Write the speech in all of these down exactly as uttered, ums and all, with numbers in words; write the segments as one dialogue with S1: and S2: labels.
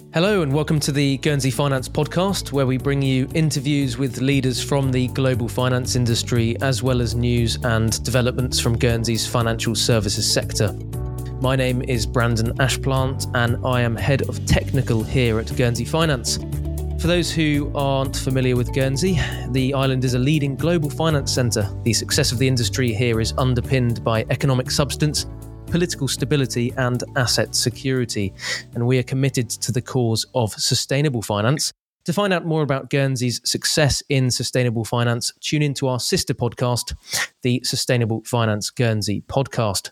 S1: Hello and welcome to the Guernsey Finance Podcast, where we bring you interviews with leaders from the global finance industry, as well as news and developments from Guernsey's financial services sector. My name is Brandon Ashplant and I am Head of Technical here at Guernsey Finance. For those who aren't familiar with Guernsey, the island is a leading global finance centre. The success of the industry here is underpinned by economic substance, political stability and asset security, and we are committed to the cause of sustainable finance. To find out more about Guernsey's success in sustainable finance, tune into our sister podcast, the Sustainable Finance Guernsey podcast.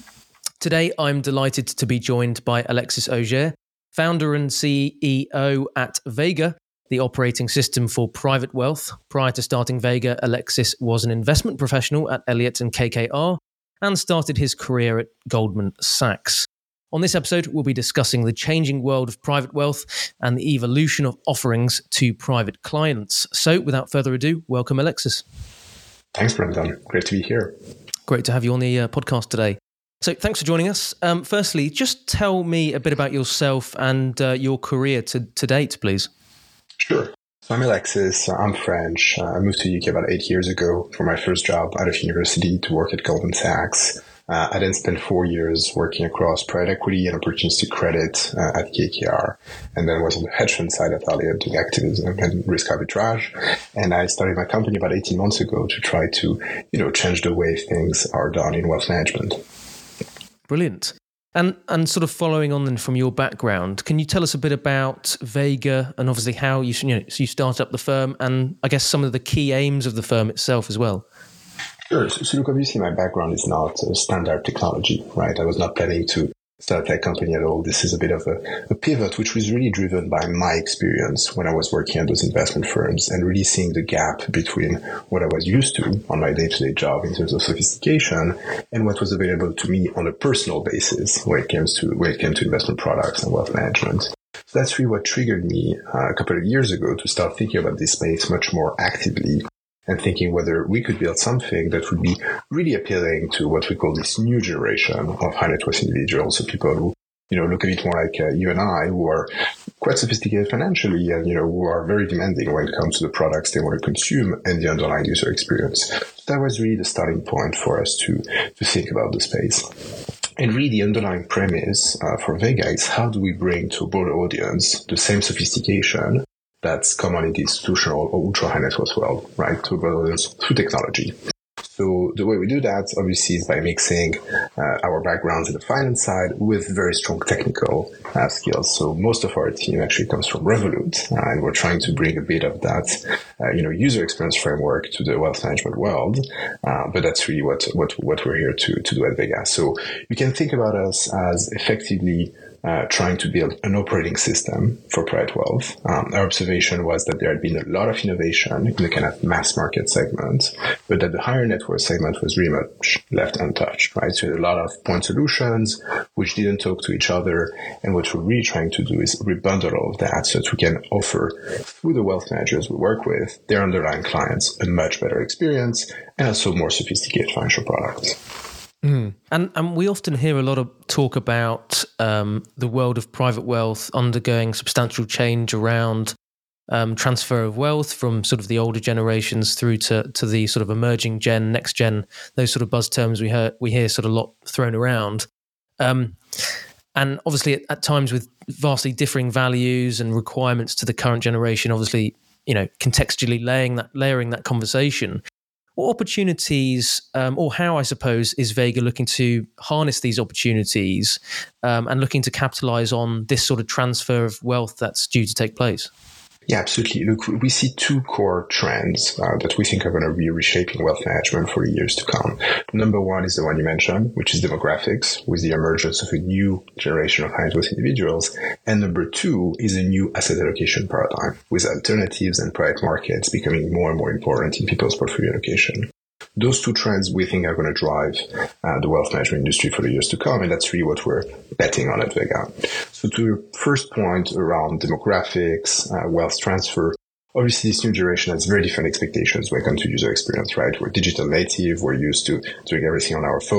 S1: Today, I'm delighted to be joined by Alexis Auger, founder and C E O at Vega, the operating system for private wealth. Prior to starting Vega, Alexis was an investment professional at Elliott and K K R, and started his career at Goldman Sachs. On this episode, we'll be discussing the changing world of private wealth and the evolution of offerings to private clients. So without further ado, welcome Alexis.
S2: Thanks, Brendan. Great to be here.
S1: Great to have you on the uh, podcast today. So thanks for joining us. Um, firstly, just tell me a bit about yourself and uh, your career to, to date, please.
S2: Sure. So I'm Alexis, I'm French. Uh, I moved to the U K about eight years ago for my first job out of university to work at Goldman Sachs. Uh, I then spent four years working across private equity and opportunistic credit uh, at K K R, and then was on the hedge fund side at Elliott doing activism and risk arbitrage. And I started my company about eighteen months ago to try to, you know, change the way things are done in wealth management.
S1: Brilliant. And and sort of following on then from your background, can you tell us a bit about Vega and obviously how you you know so you started up the firm and I guess some of the key aims of the firm itself as well?
S2: Sure. So, so look, obviously my background is not a standard technology, right? I was not planning to start a tech company at all. This is a bit of a, a pivot, which was really driven by my experience when I was working at those investment firms and really seeing the gap between what I was used to on my day-to-day job in terms of sophistication and what was available to me on a personal basis when it comes to when it came to investment products and wealth management. So that's really what triggered me uh, a couple of years ago to start thinking about this space much more actively and thinking whether we could build something that would be really appealing to what we call this new generation of high net worth individuals. So people who, you know, look a bit more like uh, you and I, who are quite sophisticated financially and, you know, who are very demanding when it comes to the products they want to consume and the underlying user experience. So that was really the starting point for us to, to think about the space. And really the underlying premise uh, for Vega is how do we bring to a broader audience the same sophistication that's common in the institutional or ultra high net worth world, right? To brothers through technology. So the way we do that, obviously, is by mixing uh, our backgrounds in the finance side with very strong technical uh, skills. So most of our team actually comes from Revolut, uh, and we're trying to bring a bit of that, uh, you know, user experience framework to the wealth management world. Uh, but that's really what what what we're here to to do at Vega. So you can think about us as effectively Uh, trying to build an operating system for private wealth. Um, our observation was that there had been a lot of innovation in the kind of mass market segment, but that the higher net worth segment was really much left untouched, right? So a lot of point solutions which didn't talk to each other. And what we're really trying to do is rebundle all of that so that we can offer through the wealth managers we work with, their underlying clients, a much better experience and also more sophisticated financial products.
S1: Mm. And and we often hear a lot of talk about um, the world of private wealth undergoing substantial change around um, transfer of wealth from sort of the older generations through to, to the sort of emerging gen, next gen, those sort of buzz terms we hear, we hear sort of a lot thrown around. Um, and obviously at, at times with vastly differing values and requirements to the current generation, obviously, you know, contextually laying that, layering that conversation. What opportunities, um, or how, I suppose, is Vega looking to harness these opportunities um, and looking to capitalize on this sort of transfer of wealth that's due to take place?
S2: Yeah, absolutely. Look, we see two core trends uh, that we think are going to be reshaping wealth management for years to come. Number one is the one you mentioned, which is demographics, with the emergence of a new generation of high net worth individuals. And number two is a new asset allocation paradigm, with alternatives and private markets becoming more and more important in people's portfolio allocation. Those two trends we think are going to drive uh, the wealth management industry for the years to come, and that's really what we're betting on at Vega. So to your first point around demographics, uh, wealth transfer, obviously this new generation has very different expectations when it comes to user experience, right? We're digital native, we're used to doing everything on our phone.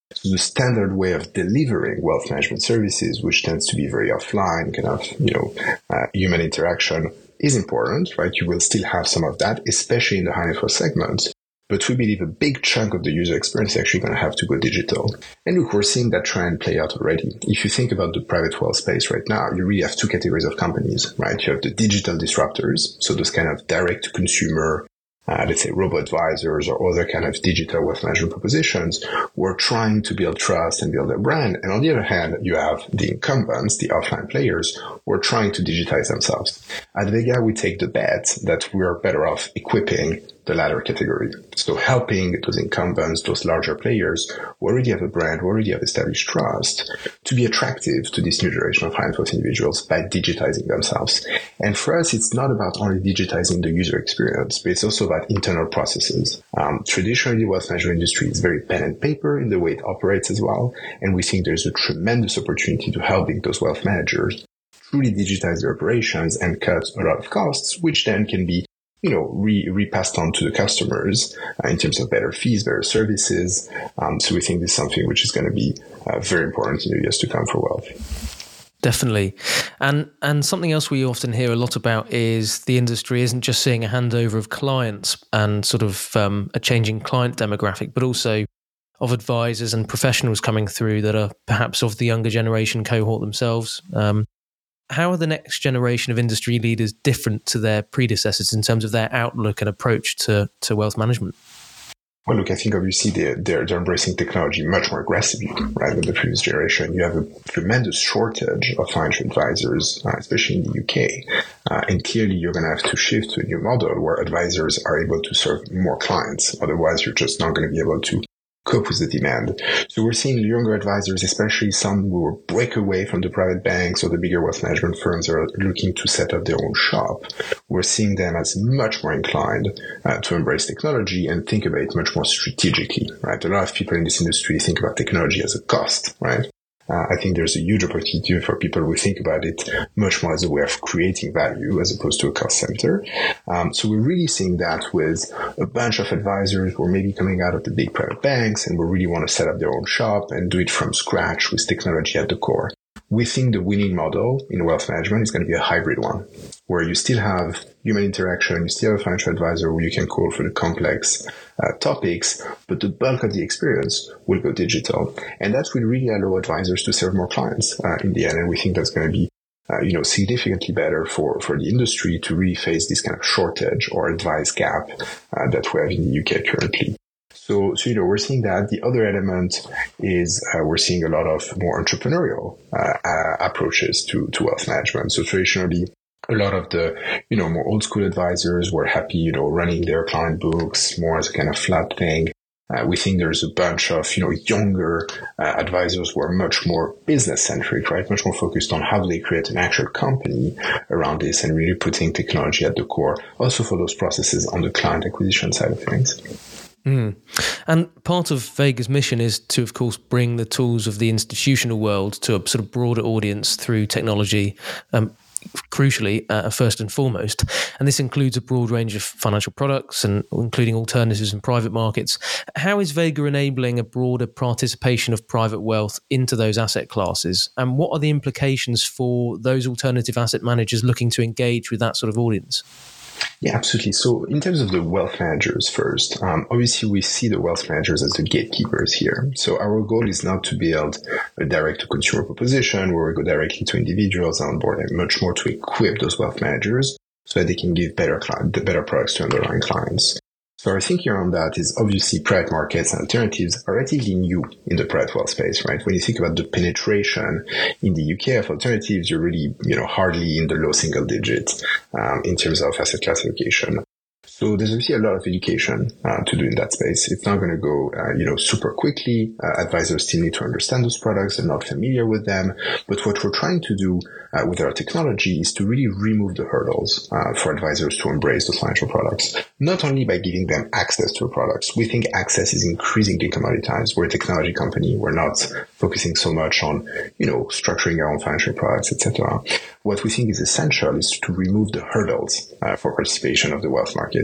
S2: So the standard way of delivering wealth management services, which tends to be very offline, kind of, you know, uh, human interaction, is important, right? You will still have some of that, especially in the high net worth segment. But we believe a big chunk of the user experience is actually going to have to go digital. And look, we're seeing that trend play out already. If you think about the private wealth space right now, you really have two categories of companies, right? You have the digital disruptors, so those kind of direct-to-consumer, Uh, let's say robo-advisors or other kind of digital wealth management propositions who are trying to build trust and build their brand. And on the other hand, you have the incumbents, the offline players, who are trying to digitize themselves. At Vega, we take the bet that we are better off equipping the latter category. So helping those incumbents, those larger players who already have a brand, who already have established trust, to be attractive to this new generation of high net worth individuals by digitizing themselves. And for us, it's not about only digitizing the user experience, but it's also about internal processes. Um, traditionally, the wealth management industry is very pen and paper in the way it operates as well. And we think there's a tremendous opportunity to helping those wealth managers truly digitize their operations and cut a lot of costs, which then can be you know, re, repassed on to the customers uh, in terms of better fees, better services. Um, so we think this is something which is going to be uh, very important in the years to come for wealth.
S1: Definitely. And and something else we often hear a lot about is the industry isn't just seeing a handover of clients and sort of um, a changing client demographic, but also of advisors and professionals coming through that are perhaps of the younger generation cohort themselves. Um, How are the next generation of industry leaders different to their predecessors in terms of their outlook and approach to, to wealth management?
S2: Well, look, I think obviously they're, they're, they're embracing technology much more aggressively, right, than the previous generation. You have a tremendous shortage of financial advisors, uh, especially in the U K. Uh, and clearly you're going to have to shift to a new model where advisors are able to serve more clients. Otherwise, you're just not going to be able to cope with the demand. So we're seeing younger advisors, especially some who will break away from the private banks or the bigger wealth management firms are looking to set up their own shop. We're seeing them as much more inclined uh, to embrace technology and think about it much more strategically, right? A lot of people in this industry think about technology as a cost, right? Uh, I think there's a huge opportunity for people who think about it much more as a way of creating value as opposed to a cost center. Um, so we're really seeing that with a bunch of advisors who are maybe coming out of the big private banks and will really want to set up their own shop and do it from scratch with technology at the core. We think the winning model in wealth management is going to be a hybrid one, where you still have human interaction, you still have a financial advisor who you can call for the complex uh, topics, but the bulk of the experience will go digital. And that will really allow advisors to serve more clients uh, in the end. And we think that's going to be uh, you know, significantly better for, for the industry to really face this kind of shortage or advice gap uh, that we have in the U K currently. So, so, you know, we're seeing that. The other element is uh, we're seeing a lot of more entrepreneurial uh, uh, approaches to, to wealth management. So traditionally, a lot of the, you know, more old school advisors were happy, you know, running their client books more as a kind of flat thing. Uh, we think there's a bunch of, you know, younger uh, advisors who are much more business centric, right? Much more focused on how do they create an actual company around this and really putting technology at the core. Also for those processes on the client acquisition side of things.
S1: Mm. And part of Vega's mission is to, of course, bring the tools of the institutional world to a sort of broader audience through technology, um, crucially, uh, first and foremost. And this includes a broad range of financial products, and including alternatives in private markets. How is Vega enabling a broader participation of private wealth into those asset classes? And what are the implications for those alternative asset managers looking to engage with that sort of audience?
S2: Yeah, absolutely. So in terms of the wealth managers first, um, obviously we see the wealth managers as the gatekeepers here. So our goal is not to build a direct-to-consumer proposition where we go directly to individuals on board, and much more to equip those wealth managers so that they can give better client, better products to underlying clients. So our thinking around that is obviously private markets and alternatives are relatively new in the private wealth space, right? When you think about the penetration in the U K of alternatives, you're really, you know, hardly in the low single digits um, in terms of asset class allocation. So there's obviously a lot of education uh, to do in that space. It's not going to go, uh, you know, super quickly. Uh, advisors still need to understand those products. They're not familiar with them. But what we're trying to do uh, with our technology is to really remove the hurdles uh, for advisors to embrace those financial products. Not only by giving them access to the products. We think access is increasingly commoditized. We're a technology company. We're not focusing so much on, you know, structuring our own financial products, et cetera. What we think is essential is to remove the hurdles uh, for participation of the wealth market.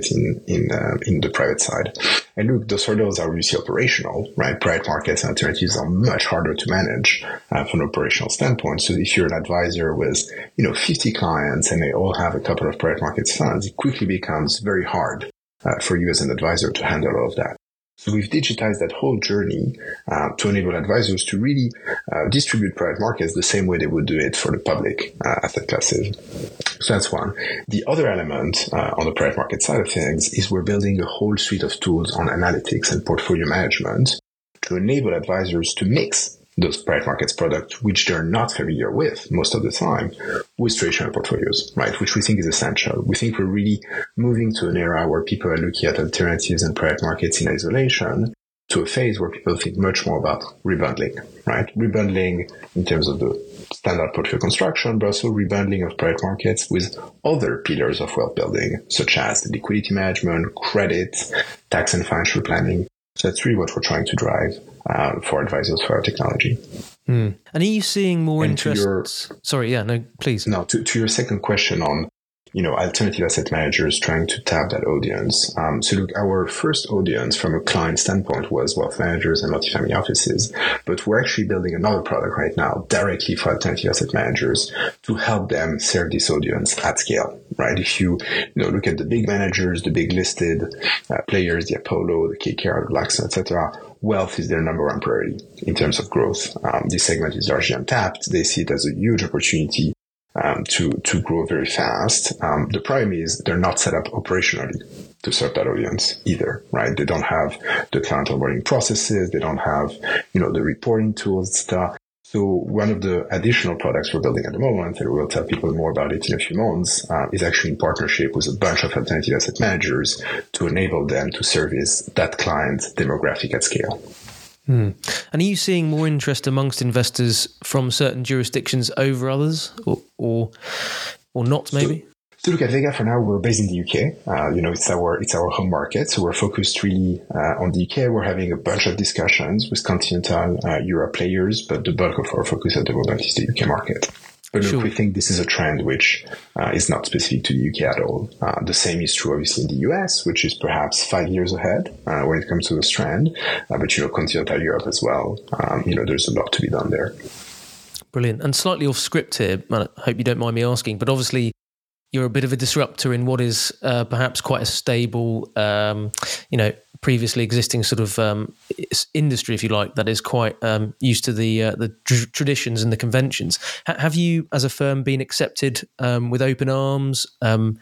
S2: market in in uh, in the private side. And look, those hurdles are obviously operational, right? Private markets and alternatives are much harder to manage uh, from an operational standpoint. So if you're an advisor with, you know, fifty clients and they all have a couple of private markets funds, it quickly becomes very hard uh, for you as an advisor to handle all of that. So we've digitized that whole journey uh, to enable advisors to really uh, distribute private markets the same way they would do it for the public uh, asset classes. So that's one. The other element uh, on the private market side of things is we're building a whole suite of tools on analytics and portfolio management to enable advisors to mix those private markets products, which they're not familiar with most of the time, with traditional portfolios, right? Which we think is essential. We think we're really moving to an era where people are looking at alternatives and private markets in isolation to a phase where people think much more about rebundling, right? Rebundling in terms of the standard portfolio construction, but also rebundling of private markets with other pillars of wealth building, such as liquidity management, credit, tax and financial planning. So that's really what we're trying to drive uh, for advisors for our technology.
S1: Mm. And are you seeing more
S2: and
S1: interest?
S2: Your,
S1: Sorry, yeah, no, please.
S2: No, to, to your second question on, you know, alternative asset managers trying to tap that audience. Um, so look, our first audience from a client standpoint was wealth managers and multifamily offices, but we're actually building another product right now directly for alternative asset managers to help them serve this audience at scale, right? If you, you know, look at the big managers, the big listed uh, players, the Apollo, the K K R, the Blackstone, et cetera, wealth is their number one priority in terms of growth. Um, this segment is largely untapped. They see it as a huge opportunity Um, to, to grow very fast. Um, the problem is they're not set up operationally to serve that audience either, right? They don't have the client onboarding processes. They don't have, you know, the reporting tools stuff. So one of the additional products we're building at the moment, and we'll tell people more about it in a few months, uh, is actually in partnership with a bunch of alternative asset managers to enable them to service that client demographic at scale.
S1: Hmm. And are you seeing more interest amongst investors from certain jurisdictions over others, or or, or not? Maybe.
S2: So, so look, at Vega for now, we're based in the U K. Uh, you know, it's our it's our home market, so we're focused really uh, on the U K. We're having a bunch of discussions with continental uh, Europe players, but the bulk of our focus at the moment is the U K market. But look, sure. We think this is a trend which uh, is not specific to the U K at all. Uh, the same is true, obviously, in the U S, which is perhaps five years ahead uh, when it comes to this trend. Uh, but, you know, continental Europe as well. Um, you know, there's a lot to be done there.
S1: Brilliant. And slightly off script here, I hope you don't mind me asking, but obviously you're a bit of a disruptor in what is uh, perhaps quite a stable, um, you know, previously existing sort of um, industry, if you like, that is quite um, used to the uh, the tr- traditions and the conventions. H- have you, as a firm, been accepted um, with open arms um,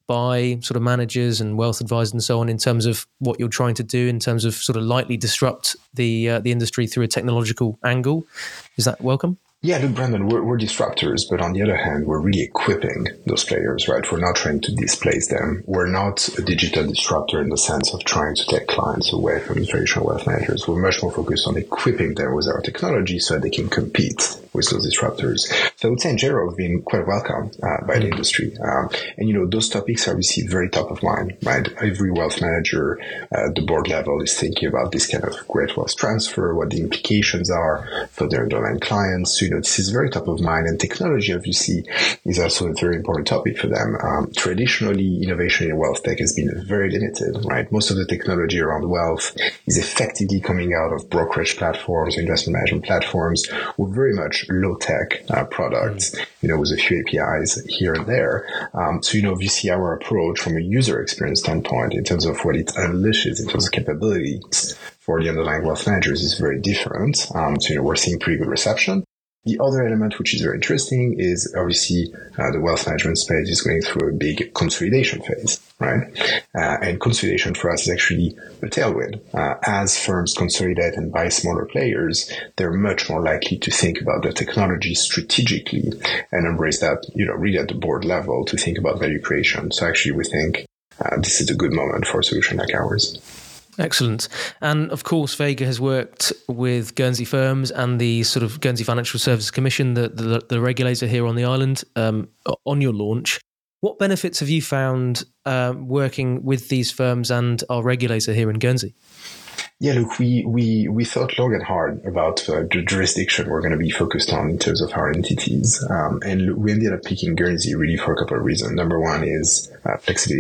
S1: by sort of managers and wealth advisors and so on in terms of what you're trying to do in terms of sort of lightly disrupt the uh, the industry through a technological angle? Is that welcome?
S2: Yeah, look, Brandon, we're, we're disruptors, but on the other hand, we're really equipping those players, right? We're not trying to displace them. We're not a digital disruptor in the sense of trying to take clients away from the traditional wealth managers. We're much more focused on equipping them with our technology so that they can compete with those disruptors. So I would say in general, we've been quite welcome uh, by the industry. Um, and, you know, those topics are obviously very top of mind, right? Every wealth manager uh, at the board level is thinking about this kind of great wealth transfer, what the implications are for their underlying clients. So, you know, this is very top of mind, and technology obviously is also a very important topic for them. Um, traditionally, innovation in wealth tech has been very limited, right? Most of the technology around wealth is effectively coming out of brokerage platforms, investment management platforms, with very much low-tech uh, products, you know, with a few A P Is here and there. Um, so, you know, obviously our approach from a user experience standpoint in terms of what it unleashes in terms of capabilities for the underlying wealth managers is very different. Um, so, you know, we're seeing pretty good reception. The other element, which is very interesting, is obviously uh, the wealth management space is going through a big consolidation phase, right? Uh, and consolidation for us is actually a tailwind. Uh, as firms consolidate and buy smaller players, they're much more likely to think about their technology strategically and embrace that, you know, really at the board level to think about value creation. So actually, we think uh, this is a good moment for a solution like ours.
S1: Excellent. And of course, Vega has worked with Guernsey firms and the sort of Guernsey Financial Services Commission, the, the, the regulator here on the island, um, on your launch. What benefits have you found uh, working with these firms and our regulator here in Guernsey?
S2: Yeah, look, we, we, we thought long and hard about uh, the jurisdiction we're going to be focused on in terms of our entities. Um, and we ended up picking Guernsey really for a couple of reasons. Number one is uh, flexibility.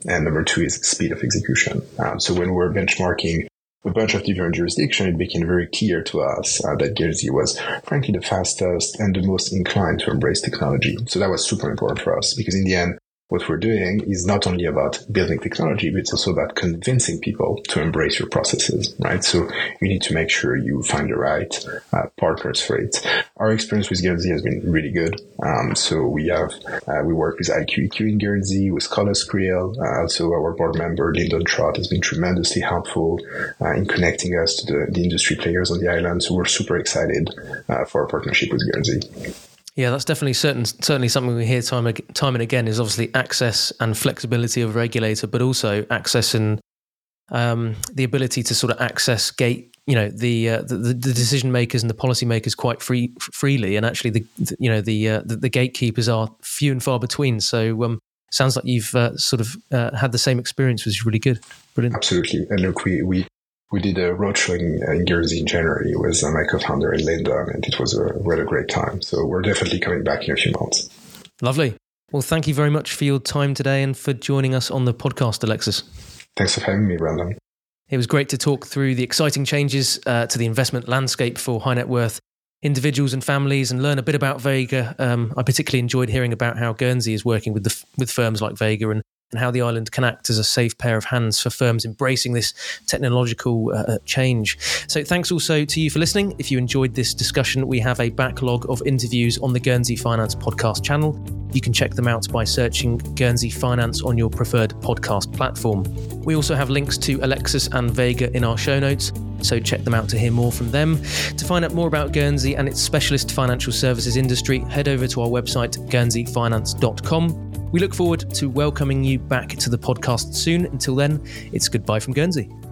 S2: And number two is speed of execution. Um, so when we're benchmarking a bunch of different jurisdictions, it became very clear to us uh, that Guernsey was, frankly, the fastest and the most inclined to embrace technology. So that was super important for us, because in the end, what we're doing is not only about building technology, but it's also about convincing people to embrace your processes, right? So you need to make sure you find the right uh, partners for it. Our experience with Guernsey has been really good. Um, so we have, uh, we work with I Q E Q in Guernsey, with Colors Creel. Uh, so our board member, Lyndon Trott, has been tremendously helpful uh, in connecting us to the, the industry players on the island. So we're super excited uh, for our partnership with Guernsey.
S1: Yeah, that's definitely certain, certainly something we hear time, time and again is obviously access and flexibility of a regulator, but also access and um, the ability to sort of access gate, you know, the uh, the, the decision makers and the policy makers quite free freely, and actually the, the you know the, uh, the the gatekeepers are few and far between. So um, sounds like you've uh, sort of uh, had the same experience, which is really good. Brilliant.
S2: Absolutely, and look, we we. We did a roadshow in, in Guernsey in January with uh, my co-founder and Linda, and it was a, we had a great time. So we're definitely coming back in a few months.
S1: Lovely. Well, thank you very much for your time today and for joining us on the podcast, Alexis.
S2: Thanks for having me, Brandon.
S1: It was great to talk through the exciting changes uh, to the investment landscape for high net worth individuals and families, and learn a bit about Vega. Um, I particularly enjoyed hearing about how Guernsey is working with the, with firms like Vega, and and how the island can act as a safe pair of hands for firms embracing this technological uh, change. So thanks also to you for listening. If you enjoyed this discussion, we have a backlog of interviews on the Guernsey Finance podcast channel. You can check them out by searching Guernsey Finance on your preferred podcast platform. We also have links to Alexis and Vega in our show notes, so check them out to hear more from them. To find out more about Guernsey and its specialist financial services industry, head over to our website, guernsey finance dot com. We look forward to welcoming you back to the podcast soon. Until then, it's goodbye from Guernsey.